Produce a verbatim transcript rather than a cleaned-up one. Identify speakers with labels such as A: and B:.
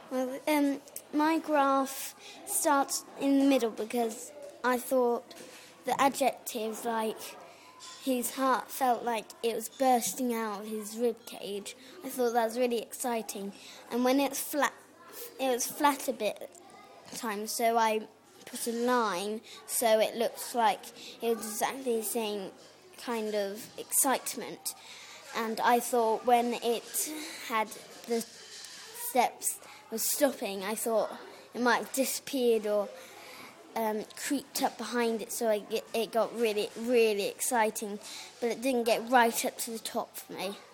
A: Well, um, my graph starts in the middle because I thought the adjectives like his heart felt like it was bursting out of his rib cage. I thought that was really exciting. And when it's flat, it was flat a bit times, so I put a line so it looks like it was exactly the same kind of excitement. And I thought when it had the steps was stopping, I thought it might have disappeared or um, creeped up behind it, so I get, it got really, really exciting, but it didn't get right up to the top for me.